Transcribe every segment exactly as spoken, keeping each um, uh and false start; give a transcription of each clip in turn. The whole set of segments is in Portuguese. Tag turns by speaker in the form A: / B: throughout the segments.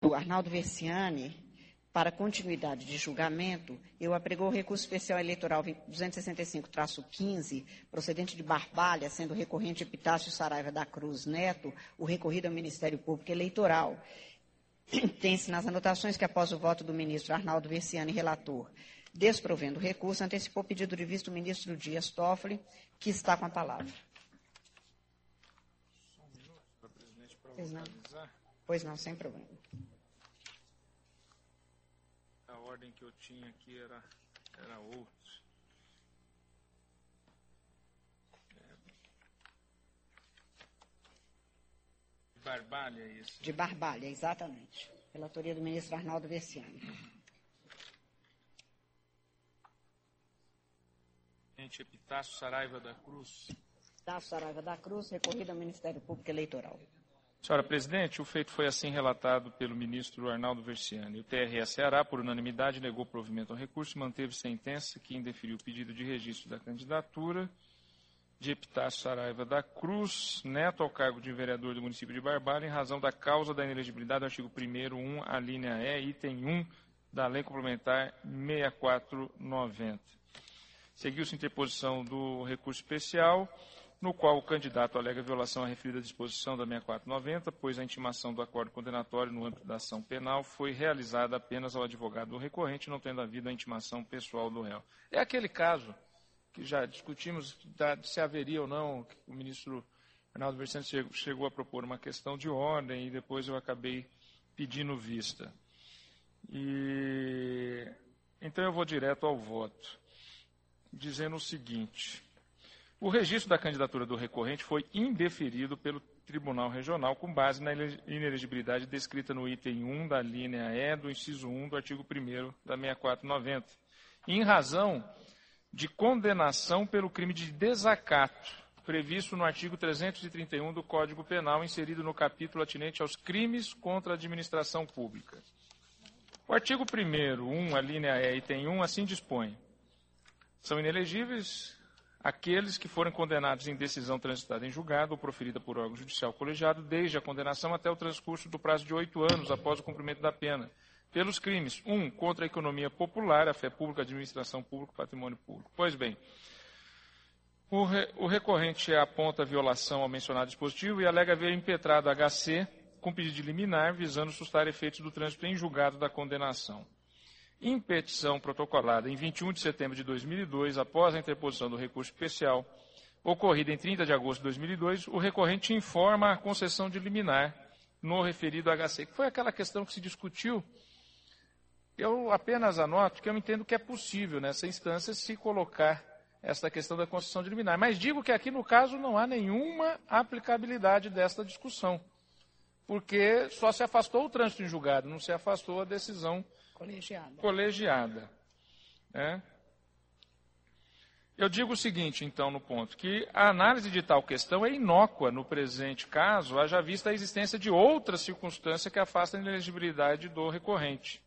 A: Arnaldo Versiani, para continuidade de julgamento, eu apregou o recurso especial eleitoral duzentos e sessenta e cinco traço quinze, procedente de Barbalha, sendo recorrente Epitácio Saraiva da Cruz Neto, o recorrido ao Ministério Público Eleitoral. Tem-se nas anotações que, após o voto do ministro Arnaldo Versiani, relator, desprovendo o recurso, antecipou o pedido de vista do ministro Dias Toffoli, que está com a palavra.
B: Só um minuto, para presidente, para
A: Pois não.
B: localizar.
A: Pois não, sem problema.
B: A ordem que eu tinha aqui era, era outra. É. Barbalha, é isso?
A: De Barbalha, exatamente. Relatoria do ministro Arnaldo Versiani.
B: Gente, Epitácio Saraiva da Cruz.
A: Epitácio Saraiva da Cruz, recorrido ao Ministério Público Eleitoral.
B: Senhora Presidente, o feito foi assim relatado pelo ministro Arnaldo Versiani. O T R S Ceará, por unanimidade, negou provimento ao recurso e manteve sentença que indeferiu o pedido de registro da candidatura de Epitácio Saraiva da Cruz, neto ao cargo de vereador do município de Barbalha, em razão da causa da inelegibilidade do artigo primeiro, um, a linha E, item um, da Lei Complementar sessenta e quatro noventa. Seguiu-se a interposição do recurso especial, no qual o candidato alega violação à referida disposição da sessenta e quatro noventa, pois a intimação do acordo condenatório no âmbito da ação penal foi realizada apenas ao advogado do recorrente, não tendo havido a intimação pessoal do réu. É aquele caso que já discutimos se haveria ou não, que o ministro Arnaldo Versiani chegou a propor uma questão de ordem e depois eu acabei pedindo vista. E, então eu vou direto ao voto, dizendo o seguinte: o registro da candidatura do recorrente foi indeferido pelo Tribunal Regional com base na inelegibilidade descrita no item um da linha E do inciso um do artigo primeiro da sessenta e quatro noventa, em razão de condenação pelo crime de desacato, previsto no artigo trezentos e trinta e um do Código Penal, inserido no capítulo atinente aos crimes contra a administração pública. O artigo primeiro, um, a linha E, item um, assim dispõe: são inelegíveis aqueles que forem condenados em decisão transitada em julgado ou proferida por órgão judicial colegiado, desde a condenação até o transcurso do prazo de oito anos após o cumprimento da pena, pelos crimes, um, contra a economia popular, a fé pública, a administração pública, patrimônio público. Pois bem, o, re, o recorrente aponta a violação ao mencionado dispositivo e alega haver impetrado H C com pedido de liminar, visando sustar efeitos do trânsito em julgado da condenação. Em petição protocolada em vinte e um de setembro de dois mil e dois, após a interposição do recurso especial, ocorrida em trinta de agosto de dois mil e dois, o recorrente informa a concessão de liminar no referido H C, que foi aquela questão que se discutiu. Eu apenas anoto que eu entendo que é possível, nessa instância, se colocar esta questão da concessão de liminar. Mas digo que aqui, no caso, não há nenhuma aplicabilidade desta discussão, porque só se afastou o trânsito em julgado, não se afastou a decisão colegiada. colegiada né? Eu digo o seguinte, então, no ponto, que a análise de tal questão é inócua no presente caso, haja vista a existência de outra circunstância que afasta a inelegibilidade do recorrente.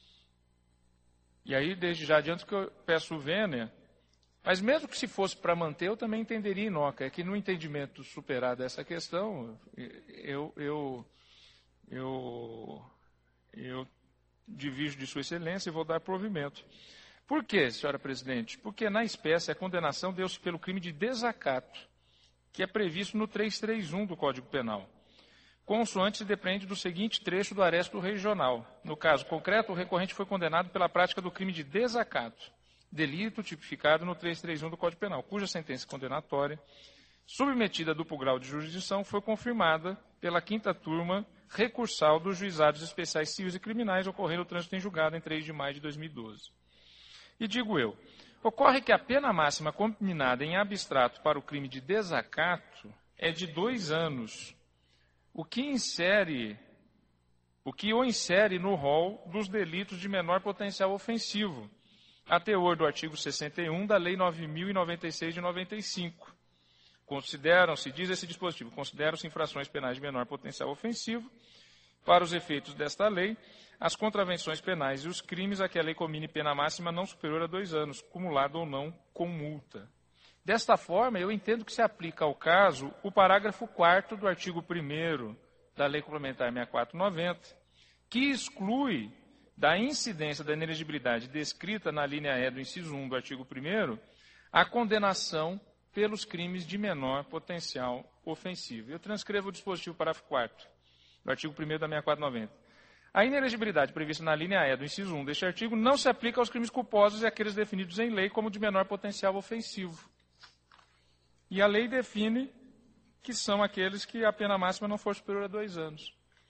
B: E aí, desde já adianto que eu peço vênia, mas mesmo que se fosse para manter, eu também entenderia inócua. É que no entendimento superada essa questão, eu, eu, eu, eu divido de Sua Excelência e vou dar provimento. Por quê, senhora presidente? Porque na espécie a condenação deu-se pelo crime de desacato, que é previsto no trezentos e trinta e um do Código Penal. Consoante se depende do seguinte trecho do aresto regional. No caso concreto, o recorrente foi condenado pela prática do crime de desacato, delito tipificado no trezentos e trinta e um do Código Penal, cuja sentença condenatória, submetida a duplo grau de jurisdição, foi confirmada pela quinta turma recursal dos juizados especiais civis e criminais, ocorrendo o trânsito em julgado em três de maio de dois mil e doze. E digo eu, ocorre que a pena máxima combinada em abstrato para o crime de desacato é de dois anos, o que insere, o que o insere no rol dos delitos de menor potencial ofensivo, a teor do artigo sessenta e um da Lei nove mil e noventa e seis de noventa e cinco. Consideram-se, diz esse dispositivo, consideram-se infrações penais de menor potencial ofensivo, para os efeitos desta lei, as contravenções penais e os crimes a que a lei comine pena máxima não superior a dois anos, cumulado ou não com multa. Desta forma, eu entendo que se aplica ao caso o parágrafo quarto do artigo primeiro da Lei Complementar sessenta e quatro noventa, que exclui da incidência da inelegibilidade descrita na linha E do inciso um do artigo primeiro a condenação pelos crimes de menor potencial ofensivo. Eu transcrevo o dispositivo parágrafo quarto do artigo primeiro da sessenta e quatro noventa. A inelegibilidade prevista na linha E do inciso um deste artigo não se aplica aos crimes culposos e àqueles definidos em lei como de menor potencial ofensivo. E a lei define que são aqueles que a pena máxima não for superior a dois anos.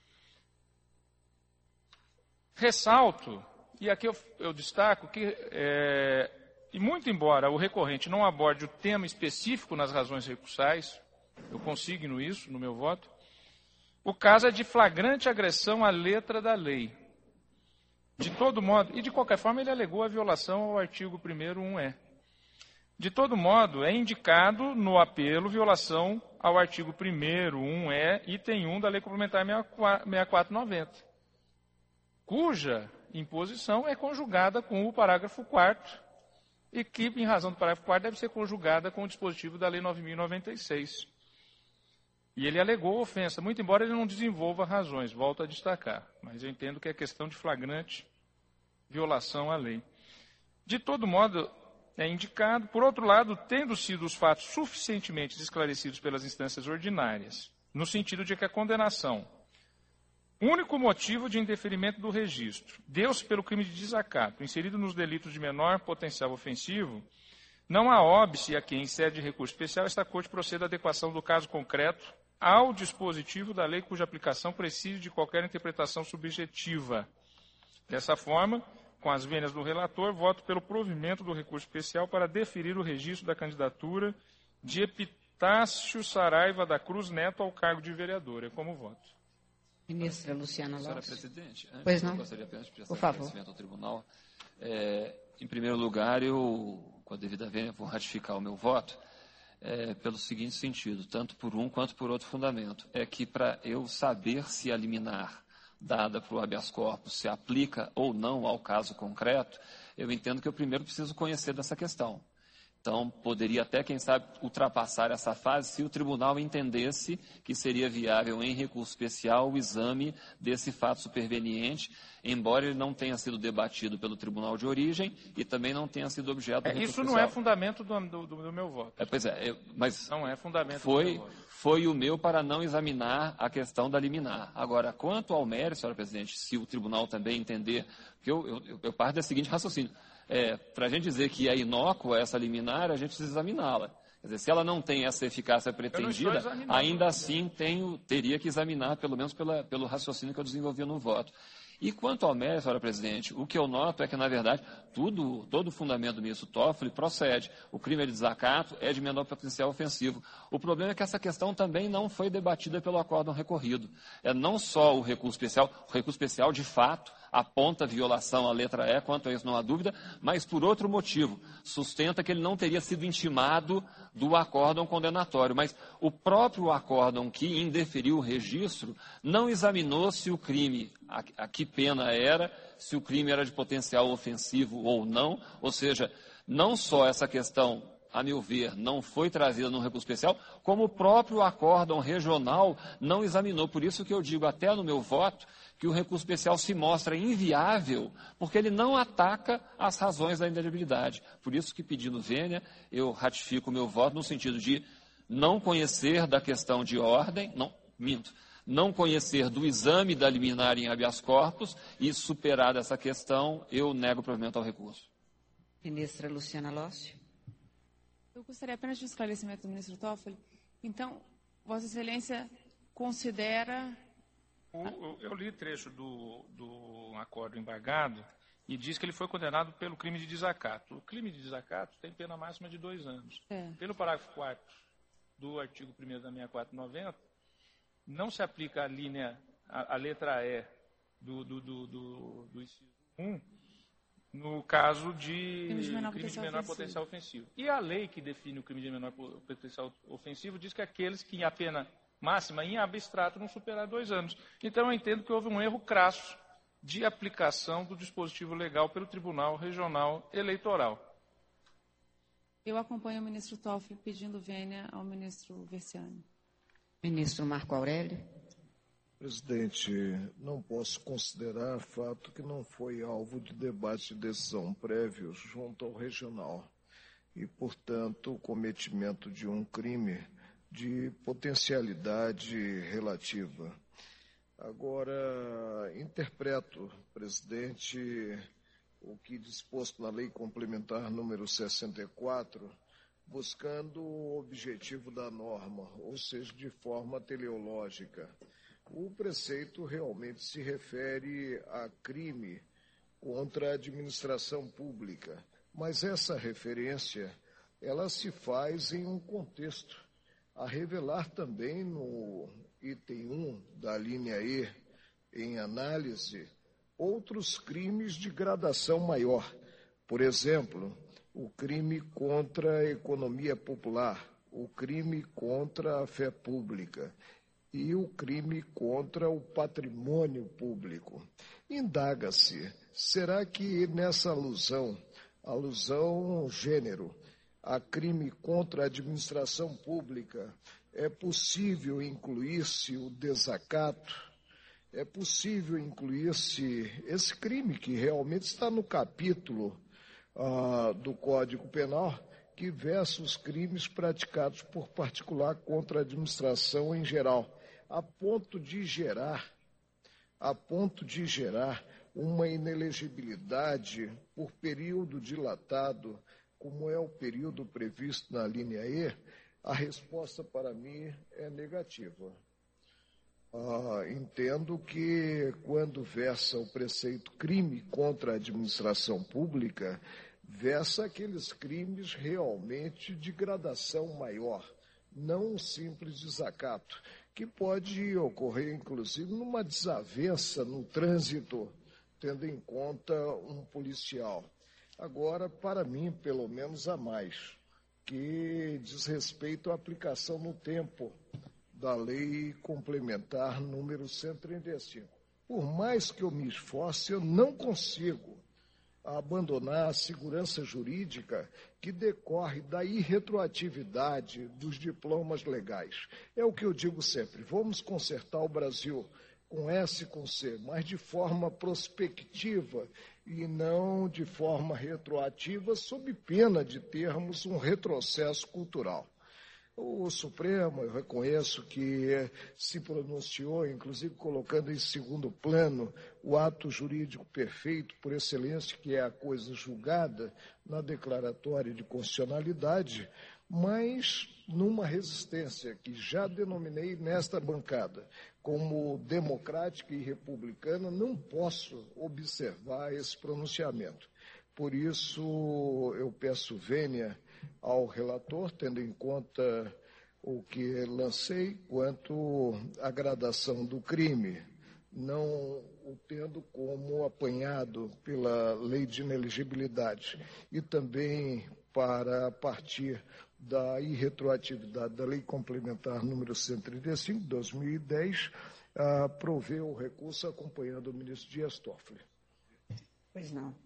B: Ressalto, e aqui eu, eu destaco, que, é, e muito embora o recorrente não aborde o tema específico nas razões recursais, eu consigno isso no meu voto, o caso é de flagrante agressão à letra da lei. De todo modo, e de qualquer forma ele alegou a violação ao artigo primeiro um E. De todo modo, é indicado no apelo violação ao artigo primeiro um E, item um da Lei Complementar sessenta e quatro noventa, cuja imposição é conjugada com o parágrafo quarto e que, em razão do parágrafo quarto, deve ser conjugada com o dispositivo da Lei nove mil e noventa e seis. E ele alegou ofensa, muito embora ele não desenvolva razões, volto a destacar, mas eu entendo que é questão de flagrante violação à lei. De todo modo, é indicado, por outro lado, tendo sido os fatos suficientemente esclarecidos pelas instâncias ordinárias, no sentido de que a condenação, único motivo de indeferimento do registro, deu-se pelo crime de desacato, inserido nos delitos de menor potencial ofensivo, não há óbice a quem, em sede de recurso especial, esta Corte proceda à adequação do caso concreto ao dispositivo da lei cuja aplicação precise de qualquer interpretação subjetiva. Dessa forma, com as vênias do relator, voto pelo provimento do recurso especial para deferir o registro da candidatura de Epitácio Saraiva da Cruz Neto ao cargo de vereador. É como voto.
A: Ministra Luciana Lopes.
C: Senhora Presidente, antes,
A: pois não?
C: eu gostaria apenas de prestar
A: Por favor.
C: agradecimento ao tribunal. É, em primeiro lugar, eu, com a devida vênia, vou ratificar o meu voto é, pelo seguinte sentido, tanto por um quanto por outro fundamento. É que para eu saber se a liminar dada para o habeas corpus se aplica ou não ao caso concreto, eu entendo que eu primeiro preciso conhecer dessa questão. Então, poderia até, quem sabe, ultrapassar essa fase se o tribunal entendesse que seria viável em recurso especial o exame desse fato superveniente, embora ele não tenha sido debatido pelo tribunal de origem e também não tenha sido objeto do
B: É,
C: recurso
B: isso
C: especial.
B: não é fundamento do, do, do meu voto.
C: É, pois é, eu, mas
B: Não é fundamento
C: foi,
B: do meu voto.
C: foi o meu para não examinar a questão da liminar. Agora, quanto ao mérito, senhora Presidente, se o tribunal também entender, porque eu, eu, eu parto do seguinte raciocínio, É, para a gente dizer que é inócua essa liminar, a gente precisa examiná-la. Quer dizer, se ela não tem essa eficácia pretendida, ainda assim tenho, teria que examinar, pelo menos pela, pelo raciocínio que eu desenvolvi no voto. E quanto ao mérito, senhora Presidente, o que eu noto é que, na verdade, tudo, todo o fundamento do ministro Toffoli procede. O crime é de desacato, é de menor potencial ofensivo. O problema é que essa questão também não foi debatida pelo acórdão recorrido. É não só o recurso especial, o recurso especial, de fato, aponta violação à letra E, quanto a isso não há dúvida, mas por outro motivo, sustenta que ele não teria sido intimado do acórdão condenatório. Mas o próprio acórdão que indeferiu o registro não examinou se o crime, a, a que pena era, se o crime era de potencial ofensivo ou não, ou seja, não só essa questão, a meu ver, não foi trazida no recurso especial, como o próprio acórdão regional não examinou. Por isso que eu digo, até no meu voto, que o recurso especial se mostra inviável, porque ele não ataca as razões da inelegibilidade. Por isso que, pedindo vênia, eu ratifico o meu voto no sentido de não conhecer da questão de ordem, não, minto, não conhecer do exame da liminar em habeas corpus e, superada essa questão, eu nego o provimento ao recurso.
A: Ministra Luciana Lócio.
D: Eu gostaria apenas de um esclarecimento do ministro Toffoli. Então, Vossa Excelência considera...
B: O, eu li trecho do, do acordo embargado e diz que ele foi condenado pelo crime de desacato. O crime de desacato tem pena máxima de dois anos.
D: É.
B: Pelo parágrafo quarto do artigo primeiro da sessenta e quatro noventa, não se aplica a linha, a, a letra E do, do, do, do, do inciso um, no caso de
D: crime de menor,
B: crime de
D: potencial,
B: menor
D: ofensivo.
B: potencial ofensivo. E a lei que define o crime de menor potencial ofensivo diz que aqueles que a pena máxima em abstrato não superar dois anos. Então, eu entendo que houve um erro crasso de aplicação do dispositivo legal pelo Tribunal Regional Eleitoral.
D: Eu acompanho o ministro Toffoli pedindo vênia ao ministro Verciani.
A: Ministro Marco Aurélio.
E: Presidente, não posso considerar fato que não foi alvo de debate e decisão prévios junto ao regional e, portanto, o cometimento de um crime de potencialidade relativa. Agora, interpreto, presidente, o que disposto na Lei Complementar número sessenta e quatro, buscando o objetivo da norma, ou seja, de forma teleológica. O preceito realmente se refere a crime contra a administração pública, mas essa referência, ela se faz em um contexto, a revelar também no item um da linha E, em análise, outros crimes de gradação maior. Por exemplo, o crime contra a economia popular, o crime contra a fé pública e o crime contra o patrimônio público. Indaga-se, será que nessa alusão, alusão gênero, a crime contra a administração pública, é possível incluir-se o desacato? É possível incluir-se esse crime que realmente está no capítulo ah, do Código Penal, que versa os crimes praticados por particular contra a administração em geral, a ponto de gerar, a ponto de gerar uma inelegibilidade por período dilatado, como é o período previsto na linha E. A resposta para mim é negativa. Ah, entendo que quando versa o preceito crime contra a administração pública, versa aqueles crimes realmente de gradação maior, não um simples desacato, que pode ocorrer, inclusive, numa desavença no trânsito, tendo em conta um policial. Agora, para mim, pelo menos há mais, que diz respeito à aplicação no tempo da Lei Complementar número cento e trinta e cinco. Por mais que eu me esforce, eu não consigo abandonar a segurança jurídica que decorre da irretroatividade dos diplomas legais. É o que eu digo sempre, vamos consertar o Brasil com S e com C, mas de forma prospectiva e não de forma retroativa, sob pena de termos um retrocesso cultural. O Supremo, eu reconheço que se pronunciou, inclusive colocando em segundo plano o ato jurídico perfeito por excelência, que é a coisa julgada na declaratória de constitucionalidade, mas numa resistência que já denominei nesta bancada como democrática e republicana, não posso observar esse pronunciamento. Por isso, eu peço vênia ao relator, tendo em conta o que lancei quanto à gradação do crime, não o tendo como apanhado pela lei de inelegibilidade, e também para, a partir da irretroatividade da Lei Complementar número cento e trinta e cinco, de dois mil e dez, a prover o recurso acompanhando o ministro Dias Toffoli.
A: Pois não.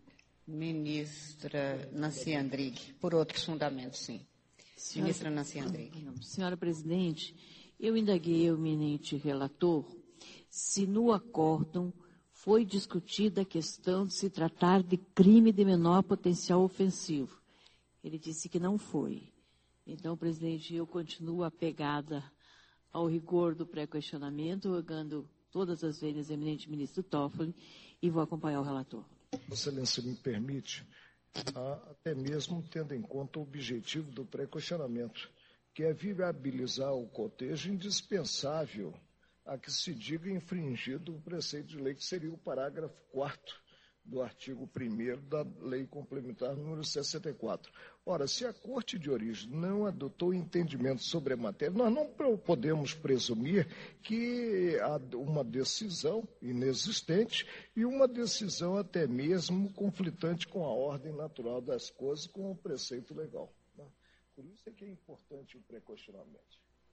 A: Ministra Nancy Andrighi, por outros fundamentos, sim. Senhora, Ministra Nancy Andrighi.
F: Senhora Presidente, eu indaguei ao eminente relator se no acórdão foi discutida a questão de se tratar de crime de menor potencial ofensivo. Ele disse que não foi. Então, presidente, eu continuo apegada ao rigor do pré-questionamento, rogando todas as vezes ao eminente ministro Toffoli, e vou acompanhar o relator.
E: Excelência, me permite, até mesmo tendo em conta o objetivo do pré-questionamento, que é viabilizar o cotejo indispensável a que se diga infringido o preceito de lei, que seria o parágrafo quarto do artigo primeiro da Lei Complementar número sessenta e quatro. Ora, se a Corte de Origem não adotou entendimento sobre a matéria, nós não podemos presumir que há uma decisão inexistente e uma decisão até mesmo conflitante com a ordem natural das coisas, com o preceito legal. Né? Por isso é que é importante o pré-questionamento.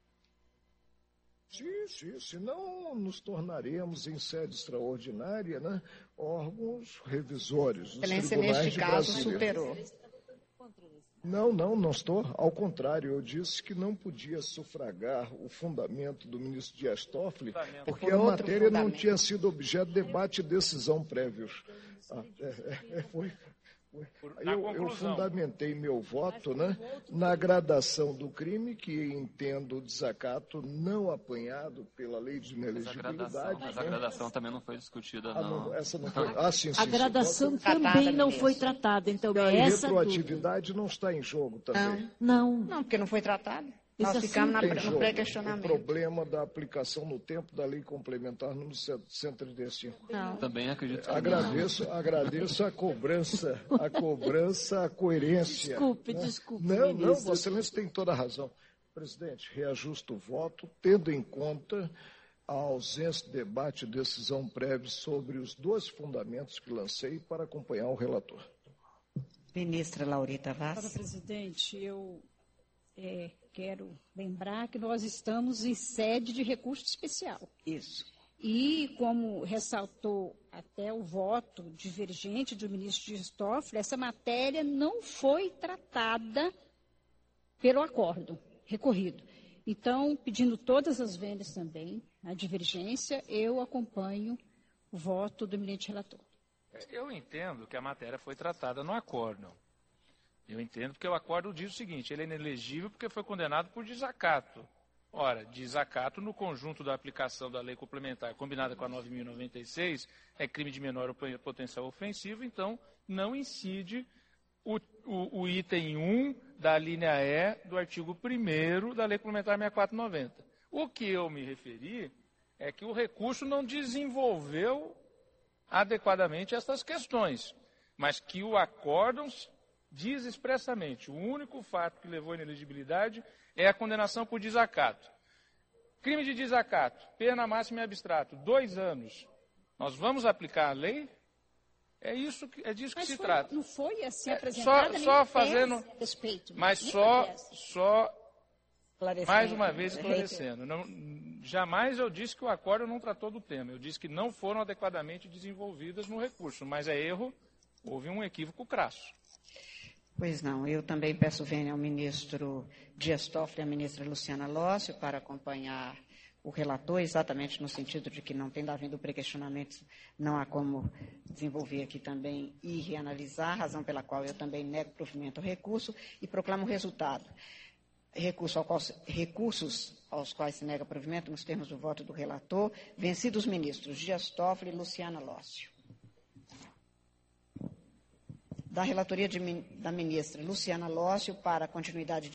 E: Sim, sim, senão nos tornaremos, em sede extraordinária, né, órgãos revisores.
A: Excelência, neste caso, superou.
E: Não, não, não estou. Ao contrário, eu disse que não podia sufragar o fundamento do ministro Dias Toffoli, porque a matéria não tinha sido objeto de debate e decisão prévios. Ah, é, é, foi, foi. Eu, eu fundamentei meu voto, né, na gradação do crime, que entendo o desacato não apanhado pela lei de inelegibilidade.
C: Mas a gradação, mas a gradação também não foi discutida,
E: ah,
C: não.
E: não. Essa não foi. Ah, sim, sim,
F: a gradação
E: sim,
F: também não foi tratada. Então,
E: a
F: é essa
E: retroatividade dúvida. Não está em jogo também.
F: Não.
A: Não, porque não foi tratado.
F: Esse
A: Nós ficamos na, no
E: o
A: pré-questionamento.
E: problema da aplicação no tempo da lei complementar número cento e trinta e cinco.
F: Não.
C: Também acredito que
E: agradeço, agradeço a cobrança, a cobrança, a coerência.
F: Desculpe,
E: né?
F: desculpe,
E: Não,
F: ministro.
E: não, Vossa Excelência tem toda a razão. Presidente, reajusto o voto, tendo em conta a ausência de debate e decisão prévia sobre os dois fundamentos que lancei para acompanhar o relator.
A: Ministra Laurita Vaz.
G: Senhora presidente, eu é, quero lembrar que nós estamos em sede de recurso especial.
A: Isso.
G: E, como ressaltou até o voto divergente do ministro Dias Toffoli, essa matéria não foi tratada pelo acordo recorrido. Então, pedindo todas as vendas também, a divergência, eu acompanho o voto do eminente relator.
B: Eu entendo que a matéria foi tratada no acordo. Eu entendo porque o acordo diz o seguinte, ele é inelegível porque foi condenado por desacato. Ora, desacato no conjunto da aplicação da lei complementar combinada com a nove mil e noventa e seis é crime de menor potencial ofensivo, então não incide o, o, o item um da linha E do artigo primeiro da lei complementar sessenta e quatro noventa. O que eu me referi é que o recurso não desenvolveu adequadamente essas questões, mas que o acórdão diz expressamente, o único fato que levou à inelegibilidade é a condenação por desacato. Crime de desacato, pena máxima e abstrato, dois anos. Nós vamos aplicar a lei? É, isso que, é disso que
G: mas
B: se
G: foi,
B: trata.
G: Não foi assim
B: é,
G: apresentada
B: só, só fazendo,
G: a respeito.
B: Mas só, só mais uma
A: né?
B: vez esclarecendo. Não, jamais eu disse que o acordo não tratou do tema. Eu disse que não foram adequadamente desenvolvidas no recurso, mas é erro, houve um equívoco crasso.
A: Pois não, eu também peço vênia ao ministro Dias Toffoli e à ministra Luciana Lócio para acompanhar o relator, exatamente no sentido de que não tendo havido pré-questionamento, não há como desenvolver aqui também e reanalisar, razão pela qual eu também nego provimento ao recurso e proclamo o resultado. Recurso ao qual, recursos aos quais se nega provimento nos termos do voto do relator, vencidos os ministros Dias Toffoli e Luciana Lócio. Da relatoria de, da ministra Luciana Lócio para a continuidade de